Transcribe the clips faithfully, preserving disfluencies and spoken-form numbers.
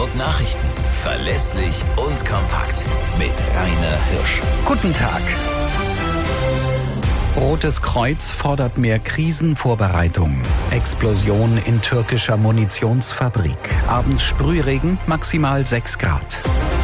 Nachrichten. Verlässlich und kompakt. Mit Rainer Hirsch. Guten Tag. Rotes Kreuz fordert mehr Krisenvorbereitung. Explosion in türkischer Munitionsfabrik. Abends Sprühregen, maximal sechs Grad.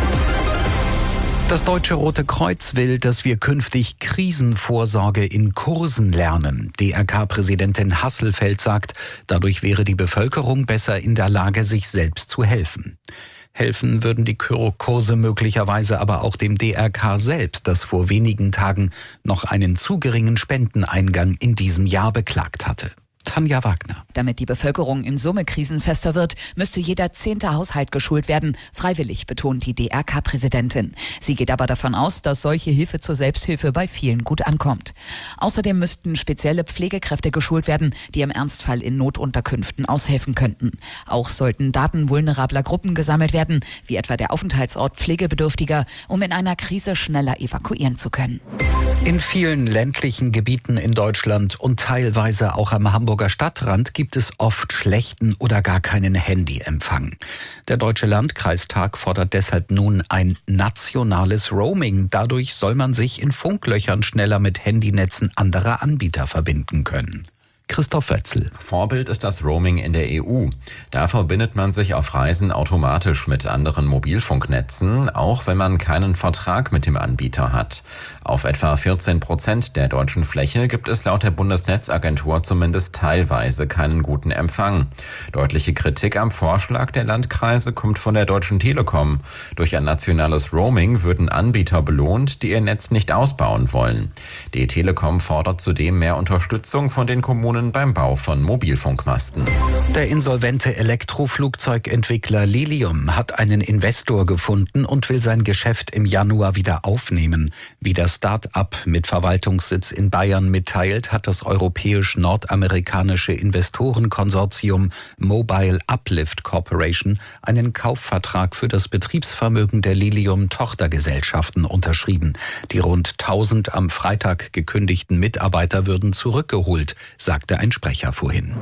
Das Deutsche Rote Kreuz will, dass wir künftig Krisenvorsorge in Kursen lernen. D R K-Präsidentin Hasselfeld sagt, dadurch wäre die Bevölkerung besser in der Lage, sich selbst zu helfen. Helfen würden die Kurse möglicherweise aber auch dem D R K selbst, das vor wenigen Tagen noch einen zu geringen Spendeneingang in diesem Jahr beklagt hatte. Tanja Wagner. Damit die Bevölkerung in Summe krisenfester wird, müsste jeder zehnte Haushalt geschult werden. Freiwillig, betont die D R K-Präsidentin. Sie geht aber davon aus, dass solche Hilfe zur Selbsthilfe bei vielen gut ankommt. Außerdem müssten spezielle Pflegekräfte geschult werden, die im Ernstfall in Notunterkünften aushelfen könnten. Auch sollten Daten vulnerabler Gruppen gesammelt werden, wie etwa der Aufenthaltsort Pflegebedürftiger, um in einer Krise schneller evakuieren zu können. In vielen ländlichen Gebieten in Deutschland und teilweise auch am Hamburger Stadtrand gibt es oft schlechten oder gar keinen Handyempfang. Der Deutsche Landkreistag fordert deshalb nun ein nationales Roaming. Dadurch soll man sich in Funklöchern schneller mit Handynetzen anderer Anbieter verbinden können. Christoph Wetzel. Vorbild ist das Roaming in der E U. Da verbindet man sich auf Reisen automatisch mit anderen Mobilfunknetzen, auch wenn man keinen Vertrag mit dem Anbieter hat. Auf etwa vierzehn Prozent der deutschen Fläche gibt es laut der Bundesnetzagentur zumindest teilweise keinen guten Empfang. Deutliche Kritik am Vorschlag der Landkreise kommt von der Deutschen Telekom. Durch ein nationales Roaming würden Anbieter belohnt, die ihr Netz nicht ausbauen wollen. Die Telekom fordert zudem mehr Unterstützung von den Kommunen beim Bau von Mobilfunkmasten. Der insolvente Elektroflugzeugentwickler Lilium hat einen Investor gefunden und will sein Geschäft im Januar wieder aufnehmen. Wie das Start-up mit Verwaltungssitz in Bayern mitteilt, hat das europäisch-nordamerikanische Investorenkonsortium Mobile Uplift Corporation einen Kaufvertrag für das Betriebsvermögen der Lilium-Tochtergesellschaften unterschrieben. Die rund tausend am Freitag gekündigten Mitarbeiter würden zurückgeholt, sagte ein Sprecher vorhin.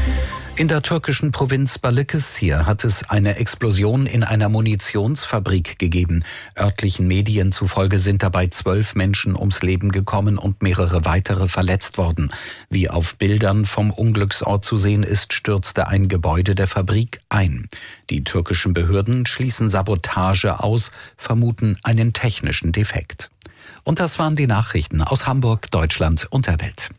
In der türkischen Provinz Balıkesir hat es eine Explosion in einer Munitionsfabrik gegeben. Örtlichen Medien zufolge sind dabei zwölf Menschen ums Leben gekommen und mehrere weitere verletzt worden. Wie auf Bildern vom Unglücksort zu sehen ist, stürzte ein Gebäude der Fabrik ein. Die türkischen Behörden schließen Sabotage aus, vermuten einen technischen Defekt. Und das waren die Nachrichten aus Hamburg, Deutschland und der Welt.